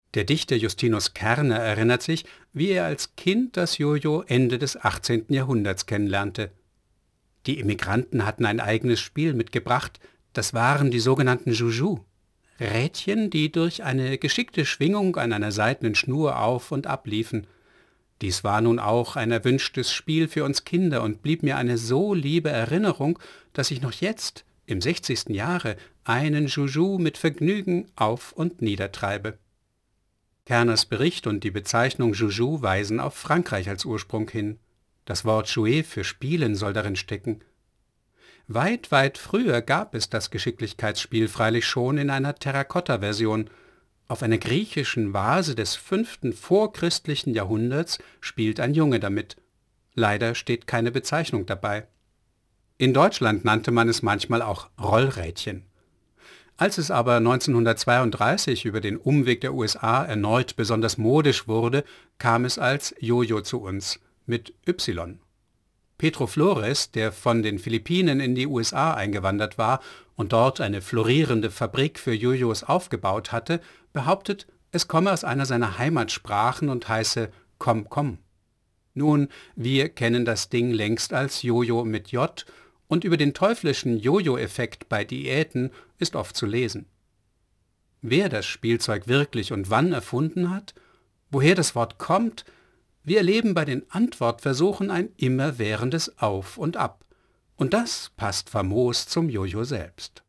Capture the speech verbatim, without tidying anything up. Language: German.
Der Dichter Justinus Kerner erinnert sich, wie er als Kind das Jojo Ende des achtzehnten Jahrhunderts kennenlernte. Die Immigranten hatten ein eigenes Spiel mitgebracht, das waren die sogenannten Joujou. Rädchen, die durch eine geschickte Schwingung an einer seidenen Schnur auf und ab liefen. Dies war nun auch ein erwünschtes Spiel für uns Kinder und blieb mir eine so liebe Erinnerung, dass ich noch jetzt, im sechzigsten Jahre, einen Joujou mit Vergnügen auf und niedertreibe. Kerners Bericht und die Bezeichnung Joujou weisen auf Frankreich als Ursprung hin. Das Wort jouer für spielen soll darin stecken. Weit, weit früher gab es das Geschicklichkeitsspiel freilich schon in einer Terrakotta-Version. Auf einer griechischen Vase des fünften vorchristlichen Jahrhunderts spielt ein Junge damit. Leider steht keine Bezeichnung dabei. In Deutschland nannte man es manchmal auch Rollrädchen. Als es aber neunzehnhundertzweiunddreißig über den Umweg der U S A erneut besonders modisch wurde, kam es als Jojo zu uns, mit Y. Pedro Flores, der von den Philippinen in die U S A eingewandert war und dort eine florierende Fabrik für Jojos aufgebaut hatte, behauptet, es komme aus einer seiner Heimatsprachen und heiße Komm, komm. Nun, wir kennen das Ding längst als Jojo mit J und über den teuflischen Jojo-Effekt bei Diäten ist oft zu lesen. Wer das Spielzeug wirklich und wann erfunden hat, woher das Wort kommt, wir erleben bei den Antwortversuchen ein immerwährendes Auf und Ab. Und das passt famos zum Jojo selbst.